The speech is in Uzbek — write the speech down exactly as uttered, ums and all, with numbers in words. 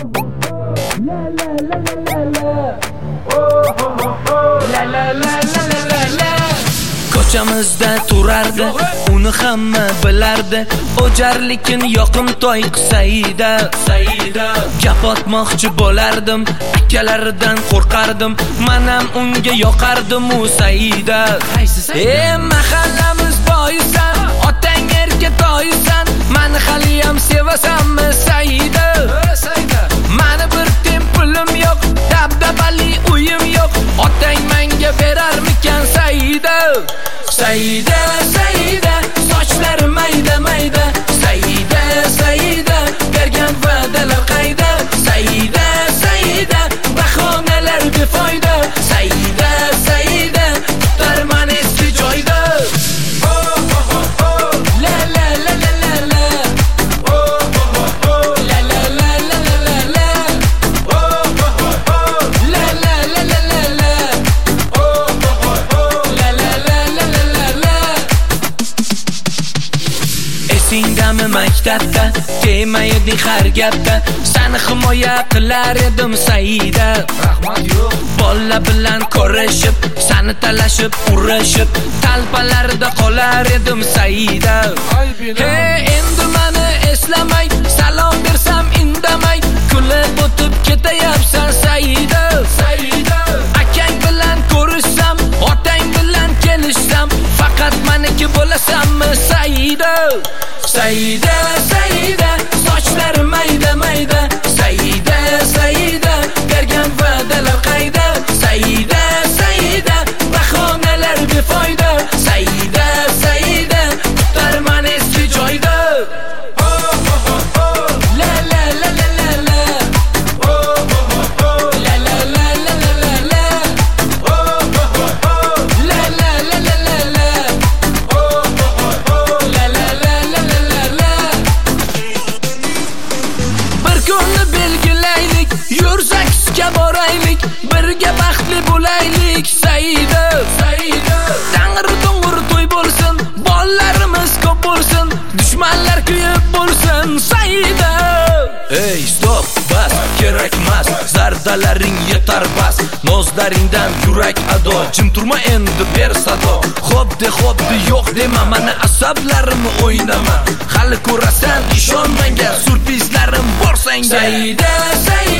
La la la la la la. Oh oh oh. La la la la la la la. Ko'chamizda turardi, uni hamma bilardi. O'jarlikin yoqimtoy Saida, Saida. Gap otmoqchi bo'lardim, akalaridan qo'rqardim. Men ham unga yoqardim u Saida. Ey mahallamiz boyisan, otang erga toyisan. Meni hali ham sevasanmi Saida? Saida. Meni bir tempulim yo'q, dabdabali uyim yo'q. Otang menga berarmikan Saida? Saida, Saida, sochlari mayda mayda. Saida, Saida, bergan va'dalar qayda? Saida, Saida, bahonalar befoyda. Saida, Saida, tutarman eski joyda. Oh oh oh oh, la la la la la la. Oh oh oh oh, la la la la la la la. Oh oh oh oh, la la la la la la. Oh oh oh oh, la la la la la la la. Esingdami maktabda demaydi har gapda, seni himoya qilar edim Saida. Rahmat yo'q. Bolla bilan ko'rishib, seni talashib, urishib, talpalarda qolar edim Saida. Hey, endi meni eslamay, salom bersam indamay, kulib o'tib ketayapsan Saida. Saida. Akang bilan ko'rishsam, otang bilan kelishsam, faqat meniki bo'lasanmi Saida? Saida, Saida, sochlari mayda mayda. Saida, Saida, bergan va'dalar qayda? Saida, Saida, bahonalar befoyda. Saida, Saida, tutarman eski joyda. Oh oh oh oh, la la la la la la. Oh oh oh oh, la la la la la la la. Oh oh oh oh, la la la la la la. Oh oh oh oh, la la la la la la la. Bir kunni belgilaylik, yursakska boraylik, birga baxtli bo'laylik Saida. Saida. Tangri to'ng'ir to'y bo'lsin, bollarimiz ko'p bo'lsin, dushmanlar kuyib bo'lsin Saida. Ey stop, bas, kerakmas, zardalaring yetar bas. Nozlaringdan yurak ado, jim turma endi ber sado. Xo'p de, xo'p de, yo'q dema, mana asablarimni o'ynama. Hali ko'rasan, ishon menga, surprizlarim bor senga. Saida, Saida.